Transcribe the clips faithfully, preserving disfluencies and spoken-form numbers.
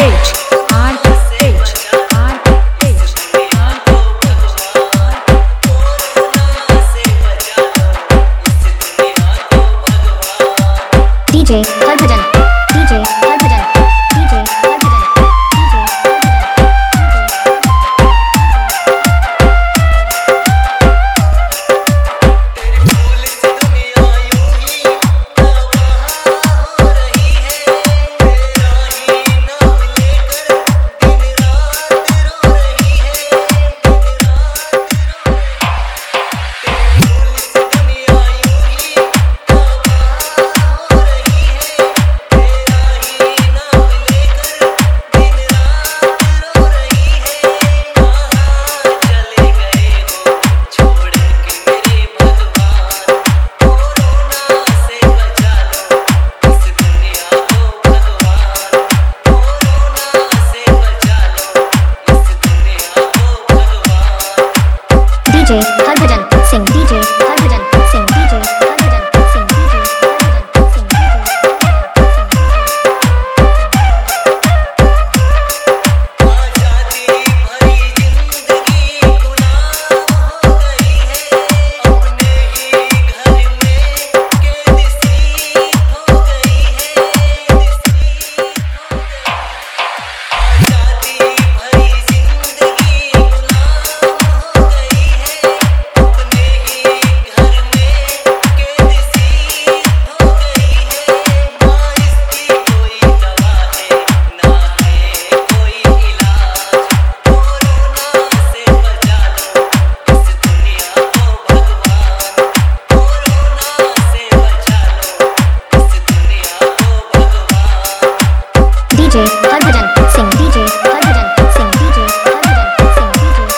H R H R H D J Harbhajan D J Harbhajan D J Harbhajan D J Harbhajan Singh D J Harbhajan Singh D J Harbhajan Singh D J Harbhajan Singh आजादी भरी जिंदगी गुलाम हो गई है अपने ही घर में कैद सी हो गई है आजादी भरी जिंदगी गुलाम हो गई है अपने ही घर में कैद सी हो गई है ना इसकी कोई दवा है ना है कोई इलाज कोरोना से बचा लो इस दुनिया को भगवान कोरोना से बचा लो इस दुनिया को भगवान D J Harbhajan Singh D J Harbhajan Singh D J Harbhajan Singh D J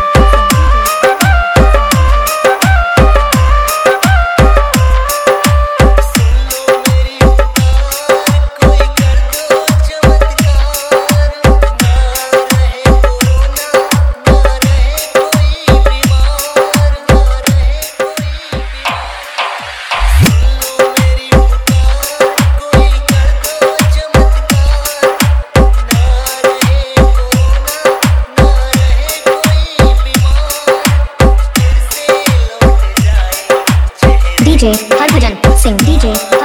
सुन लो मेरी पुकार कोई कर दो चमत्कार ना रहे कोरोना ना रहे कोई बीमार ना रहे कोई बीमार सुन लो मेरी पुकार कोई कर दो चमत्कार ना रहे कोरोना ना रहे कोई बीमार फिर से लौट जाए चेहरे D J Harbhajan Singh D J